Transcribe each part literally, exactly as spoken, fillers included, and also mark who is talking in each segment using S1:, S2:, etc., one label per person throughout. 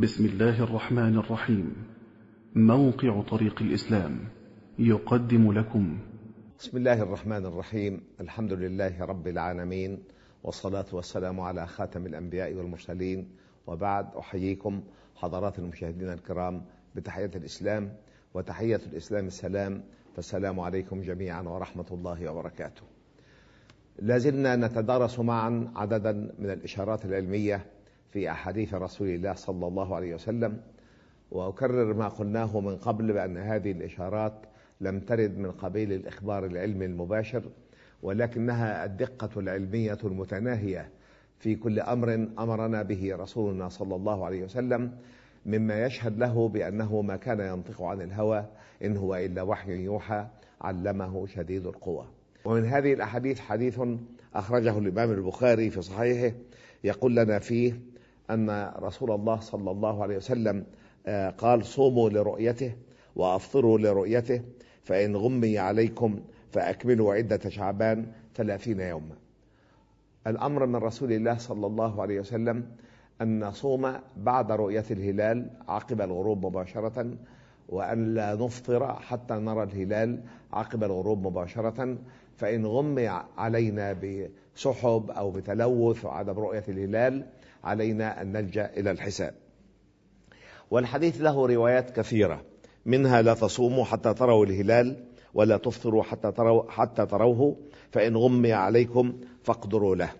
S1: بسم الله الرحمن الرحيم. موقع طريق الإسلام يقدم لكم.
S2: بسم الله الرحمن الرحيم. الحمد لله رب العالمين، والصلاة والسلام على خاتم الأنبياء والمرسلين، وبعد. أحييكم حضرات المشاهدين الكرام بتحية الإسلام، وتحية الإسلام السلام، فالسلام عليكم جميعا ورحمة الله وبركاته. لازلنا نتدارس معا عددا من الإشارات العلمية في أحاديث رسول الله صلى الله عليه وسلم، وأكرر ما قلناه من قبل بأن هذه الإشارات لم ترد من قبيل الإخبار العلمي المباشر، ولكنها الدقة العلمية المتناهية في كل أمر أمرنا به رسولنا صلى الله عليه وسلم، مما يشهد له بأنه ما كان ينطق عن الهوى إن هو إلا وحي يوحى علمه شديد القوى. ومن هذه الأحاديث حديث أخرجه الإمام البخاري في صحيحه يقول لنا فيه أن رسول الله صلى الله عليه وسلم قال: صوموا لرؤيته وأفطروا لرؤيته، فإن غمي عليكم فأكملوا عدة شعبان ثلاثين يوما. الأمر من رسول الله صلى الله عليه وسلم أن نصوم بعد رؤية الهلال عقب الغروب مباشرة، وأن لا نفطر حتى نرى الهلال عقب الغروب مباشرة، فإن غمي علينا بسحب أو بتلوث وعدم رؤية الهلال علينا أن نلجأ إلى الحساب. والحديث له روايات كثيرة، منها: لا تصوموا حتى تروا الهلال ولا تفطروا حتى تروا حتى تروه، فإن غمي عليكم فاقدروا له.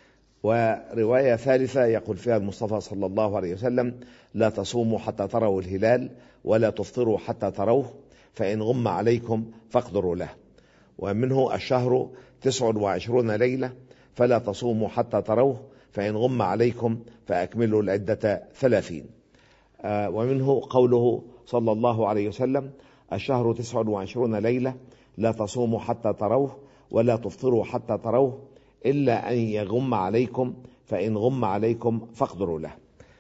S2: ورواية ثالثة يقول فيها المصطفى صلى الله عليه وسلم: لا تصوموا حتى تروا الهلال ولا تفطروا حتى تروه، فإن غم عليكم فاقدروا له. ومنه: الشهر تسع وعشرون ليلة فلا تصوموا حتى تروه، فإن غم عليكم فأكملوا العدة ثلاثين. آه ومنه قوله صلى الله عليه وسلم: الشهر تسع وعشرون ليلة لا تصوموا حتى تروه ولا تفطروا حتى تروه إلا أن يغم عليكم، فإن غم عليكم فاقدروا له.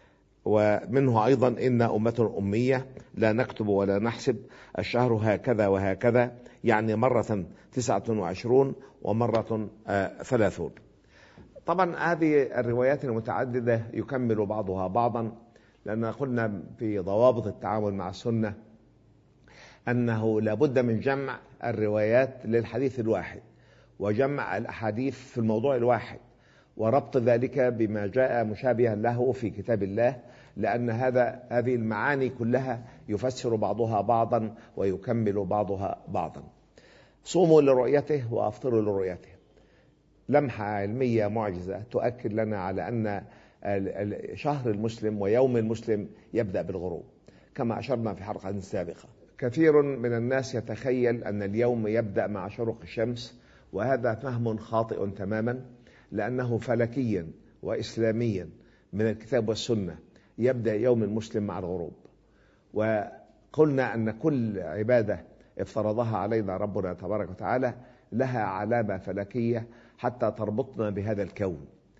S2: ومنه أيضا: إن أمة أمية لا نكتب ولا نحسب، الشهر هكذا وهكذا، يعني مرة تسعة وعشرون ومرة آه ثلاثون. طبعا هذه الروايات المتعددة يكمل بعضها بعضا، لأن قلنا في ضوابط التعامل مع السنة أنه لابد من جمع الروايات للحديث الواحد، وجمع الأحاديث في الموضوع الواحد، وربط ذلك بما جاء مشابها له في كتاب الله، لأن هذا هذه المعاني كلها يفسر بعضها بعضا ويكمل بعضها بعضا. صوموا لرؤيته وأفطروا لرؤيته، لمحة علمية معجزة تؤكد لنا على أن شهر المسلم ويوم المسلم يبدأ بالغروب، كما أشرنا في حلقة سابقة. كثير من الناس يتخيل أن اليوم يبدأ مع شروق الشمس، وهذا فهم خاطئ تماما، لأنه فلكيا وإسلاميا من الكتاب والسنة يبدأ يوم المسلم مع الغروب. وقلنا أن كل عبادة افترضها علينا ربنا تبارك وتعالى لها علامة فلكية حتى تربطنا بهذا الكون.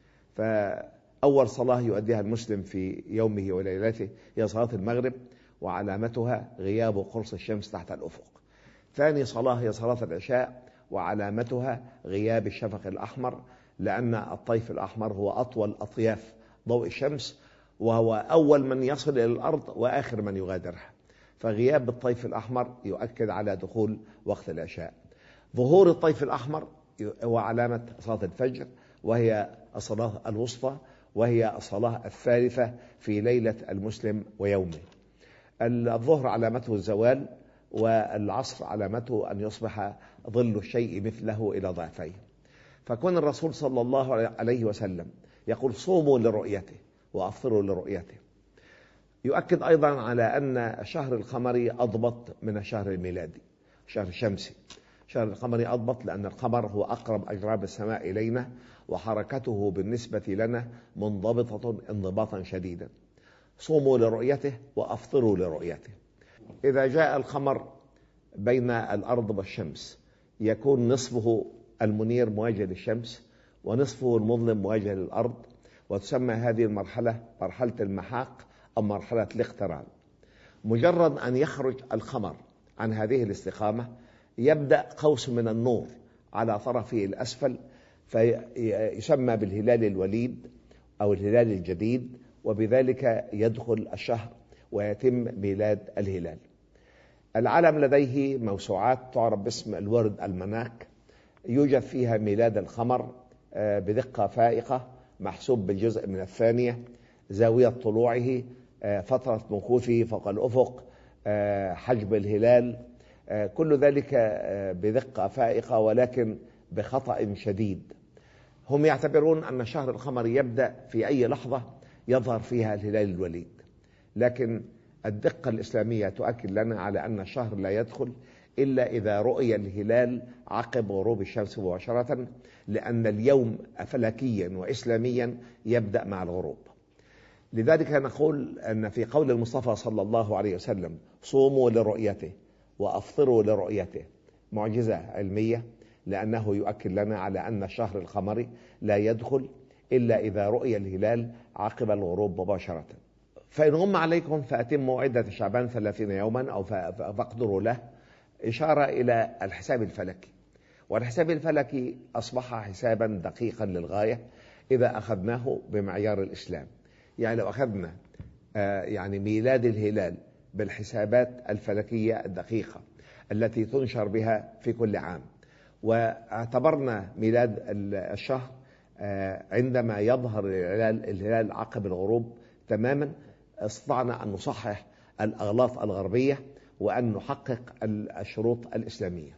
S2: فأول صلاة يؤديها المسلم في يومه وليلته هي صلاة المغرب، وعلامتها غياب قرص الشمس تحت الأفق. ثاني صلاة هي صلاة العشاء، وعلامتها غياب الشفق الأحمر، لأن الطيف الأحمر هو أطول أطياف ضوء الشمس، وهو أول من يصل إلى الأرض وآخر من يغادرها، فغياب الطيف الأحمر يؤكد على دخول وقت العشاء. ظهور الطيف الأحمر هو علامة صلاة الفجر، وهي الصلاة الوسطى، وهي الصلاة الثالثة في ليلة المسلم ويومه. الظهر علامته الزوال، والعصر علامته أن يصبح ظل الشيء مثله إلى ضعفين. فكون الرسول صلى الله عليه وسلم يقول: صوموا لرؤيته وأفطروا لرؤيته، يؤكد أيضا على أن الشهر القمري أضبط من الشهر الميلادي، الشهر الشمسي. الشهر القمري أضبط لأن القمر هو أقرب أجرام السماء إلينا، وحركته بالنسبة لنا منضبطة انضباطا شديدا. صوموا لرؤيته وأفطروا لرؤيته. إذا جاء القمر بين الأرض والشمس يكون نصفه المنير مواجه للشمس، ونصفه المظلم مواجه للأرض، وتسمى هذه المرحلة مرحلة المحاق أو مرحلة الاقتران. مجرد أن يخرج القمر عن هذه الاستقامة يبدأ قوس من النور على طرفه الأسفل، فيسمى بالهلال الوليد أو الهلال الجديد، وبذلك يدخل الشهر ويتم ميلاد الهلال. العالم لديه موسوعات تعرف باسم الورد المناك، يوجد فيها ميلاد القمر بدقة فائقة، محسوب بالجزء من الثانية، زاوية طلوعه، فترة مكوثه فوق الأفق، حجب الهلال، كل ذلك بدقة فائقة ولكن بخطأ شديد. هم يعتبرون أن شهر القمر يبدأ في أي لحظة يظهر فيها الهلال الوليد، لكن الدقة الإسلامية تؤكد لنا على أن الشهر لا يدخل إلا إذا رؤي الهلال عقب غروب الشمس مباشرة، لأن اليوم فلكيا وإسلاميا يبدأ مع الغروب. لذلك نقول أن في قول المصطفى صلى الله عليه وسلم: صوموا لرؤيته وأفطروا لرؤيته، معجزة علمية، لأنه يؤكد لنا على أن الشهر القمري لا يدخل إلا إذا رؤي الهلال عقب الغروب مباشرة. فإن غم عليكم فأتموا عدة شعبان ثلاثين يوما أو فاقدروا له، إشارة إلى الحساب الفلكي، والحساب الفلكي أصبح حسابا دقيقا للغاية إذا أخذناه بمعيار الإسلام. يعني لو أخذنا يعني ميلاد الهلال بالحسابات الفلكية الدقيقة التي تنشر بها في كل عام، واعتبرنا ميلاد الشهر عندما يظهر الهلال عقب الغروب تماما، استطعنا أن نصحح الأغلاط الغربية وأن نحقق الشروط الإسلامية.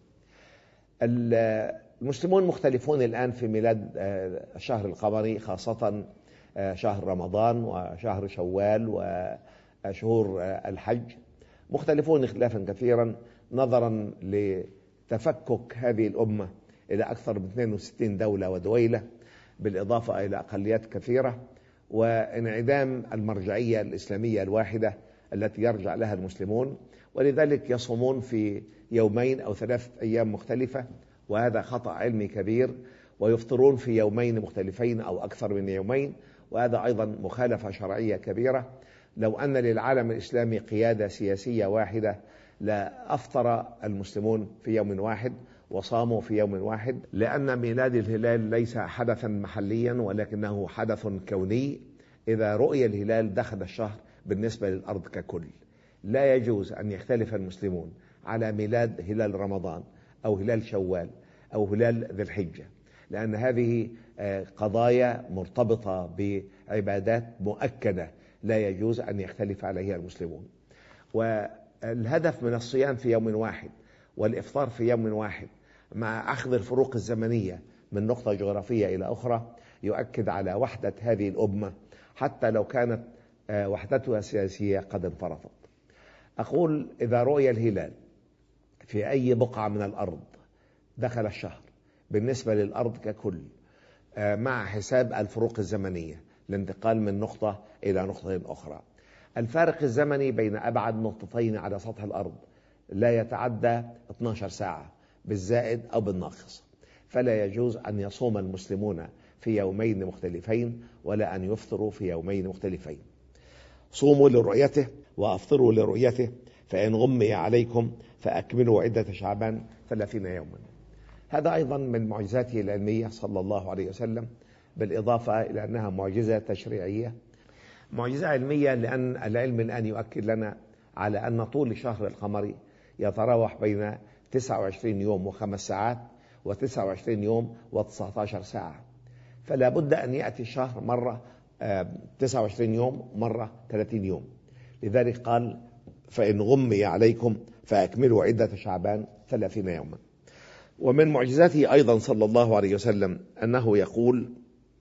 S2: المسلمون مختلفون الآن في ميلاد الشهر القمري، خاصة شهر رمضان وشهر شوال وشهور الحج، مختلفون اختلافا كثيرا نظرا لتفكك هذه الأمة إلى أكثر من اثنين وستين دولة ودويلة، بالإضافة إلى أقليات كثيرة، وانعدام المرجعية الإسلامية الواحدة التي يرجع لها المسلمون، ولذلك يصومون في يومين أو ثلاثة أيام مختلفة، وهذا خطأ علمي كبير، ويفطرون في يومين مختلفين أو أكثر من يومين، وهذا أيضا مخالفة شرعية كبيرة. لو أن للعالم الإسلامي قيادة سياسية واحدة لا أفطر المسلمون في يوم واحد وصاموا في يوم واحد، لأن ميلاد الهلال ليس حدثا محليا ولكنه حدث كوني. إذا رؤي الهلال دخل الشهر بالنسبة للأرض ككل. لا يجوز أن يختلف المسلمون على ميلاد هلال رمضان أو هلال شوال أو هلال ذي الحجة، لأن هذه قضايا مرتبطة بعبادات مؤكدة لا يجوز أن يختلف عليها المسلمون. والهدف من الصيام في يوم واحد والإفطار في يوم واحد مع أخذ الفروق الزمنية من نقطة جغرافية إلى أخرى يؤكد على وحدة هذه الأمة، حتى لو كانت وحدتها السياسية قد انفرطت. أقول إذا رؤي الهلال في أي بقعة من الأرض دخل الشهر بالنسبة للأرض ككل، مع حساب الفروق الزمنية الانتقال من نقطة إلى نقطة أخرى. الفارق الزمني بين أبعد نقطتين على سطح الأرض لا يتعدى اثنتي عشرة ساعة بالزائد أو بالناقص، فلا يجوز أن يصوم المسلمون في يومين مختلفين ولا أن يفطروا في يومين مختلفين. صوموا لرؤيته وأفطروا لرؤيته، فإن غمي عليكم فأكملوا عدة شعبان ثلاثين يوما. هذا أيضا من معجزاته العلمية صلى الله عليه وسلم، بالإضافة إلى أنها معجزة تشريعية. معجزة علمية لأن العلم الآن يؤكد لنا على أن طول الشهر القمري يتراوح بين تسعة وعشرين يوم وخمس ساعات وتسعة وعشرين يوم وتسعة عشر ساعة، فلا بد أن يأتي الشهر مرة تسعة وعشرين يوم مرة ثلاثين يوم. لذلك قال: فإن غمي عليكم فأكملوا عدة شعبان ثلاثين يوما. ومن معجزاته أيضا صلى الله عليه وسلم أنه يقول: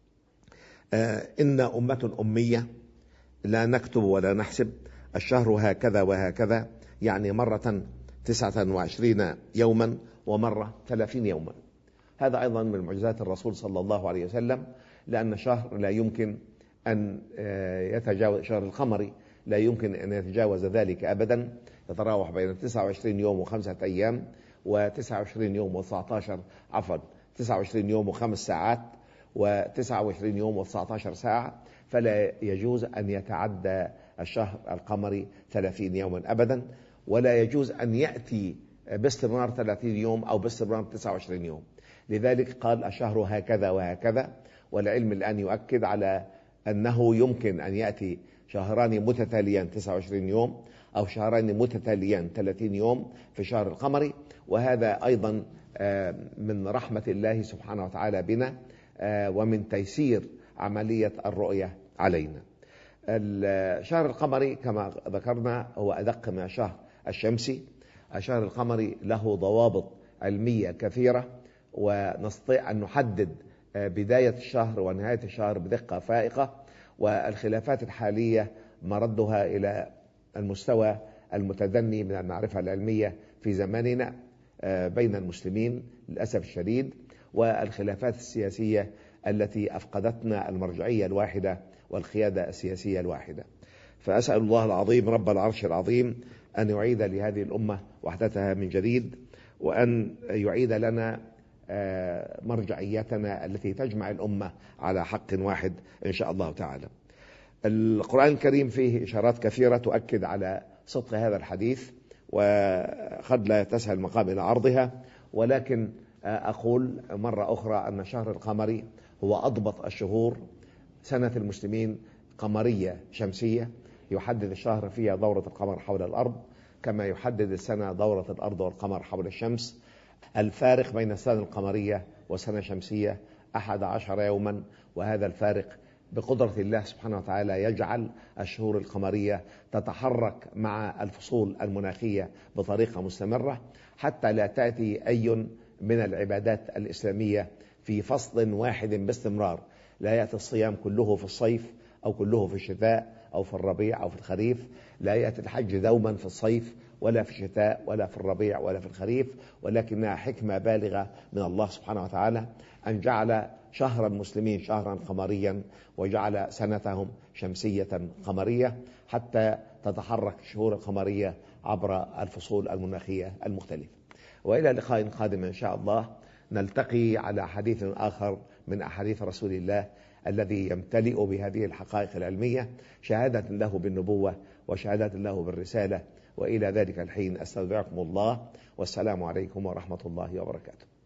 S2: إن أمة أمية لا نكتب ولا نحسب، الشهر هكذا وهكذا، يعني مرة تسعة وعشرين يوما ومرة ثلاثين يوما. هذا أيضا من معجزات الرسول صلى الله عليه وسلم، لأن الشهر لا يمكن أن يتجاوز، شهر القمري لا يمكن أن يتجاوز ذلك أبدا، يتراوح بين تسعة وعشرين يوم وخمسة أيام وتسعة وعشرين يوم وتسعة عشر عفوا تسعة وعشرين يوم وخمس ساعات وتسعة وعشرين يوم وتسعة عشر ساعة، فلا يجوز أن يتعدى الشهر القمري ثلاثين يوما أبدا، ولا يجوز أن يأتي باستمرار ثلاثين يوم أو باستمرار تسعة وعشرين يوم. لذلك قال: الشهر هكذا وهكذا. والعلم الآن يؤكد على أنه يمكن أن يأتي شهران متتاليان تسعة وعشرين يوم أو شهرين متتاليان ثلاثين يوم في شهر القمري، وهذا أيضا من رحمة الله سبحانه وتعالى بنا ومن تيسير عملية الرؤية علينا. الشهر القمري كما ذكرنا هو أدق من الشهر الشمسي. الشهر القمري له ضوابط علمية كثيرة، ونستطيع أن نحدد بداية الشهر ونهاية الشهر بدقة فائقة، والخلافات الحالية مردها إلى المستوى المتدني من المعرفة العلمية في زماننا بين المسلمين للأسف الشديد، والخلافات السياسية التي أفقدتنا المرجعية الواحدة والقيادة السياسية الواحدة. فأسأل الله العظيم رب العرش العظيم أن يعيد لهذه الأمة وحدتها من جديد، وأن يعيد لنا مرجعيتنا التي تجمع الأمة على حق واحد إن شاء الله تعالى. القرآن الكريم فيه إشارات كثيرة تؤكد على صدق هذا الحديث، وقد لا تسهل مقام إلى عرضها، ولكن أقول مرة أخرى أن شهر القمري هو أضبط الشهور. سنة المسلمين قمرية شمسية، يحدد الشهر فيها دورة القمر حول الأرض كما يحدد السنة دورة الأرض والقمر حول الشمس. الفارق بين السنة القمرية والسنة الشمسية أحد عشر يوما، وهذا الفارق بقدرة الله سبحانه وتعالى يجعل الشهور القمرية تتحرك مع الفصول المناخية بطريقة مستمرة، حتى لا تأتي أي من العبادات الإسلامية في فصل واحد باستمرار. لا يأتي الصيام كله في الصيف أو كله في الشتاء أو في الربيع أو في الخريف. لا يأتي الحج دوما في الصيف ولا في الشتاء ولا في الربيع ولا في الخريف، ولكنها حكمة بالغة من الله سبحانه وتعالى أن جعل شهر المسلمين شهرا قمريا، وجعل سنتهم شمسية قمرية، حتى تتحرك الشهور القمرية عبر الفصول المناخية المختلفة. وإلى لقاء قادم إن شاء الله، نلتقي على حديث آخر من أحاديث رسول الله الذي يمتلئ بهذه الحقائق العلمية، شهادة له بالنبوة وشهادة له بالرسالة. وإلى ذلك الحين أستودعكم الله، والسلام عليكم ورحمة الله وبركاته.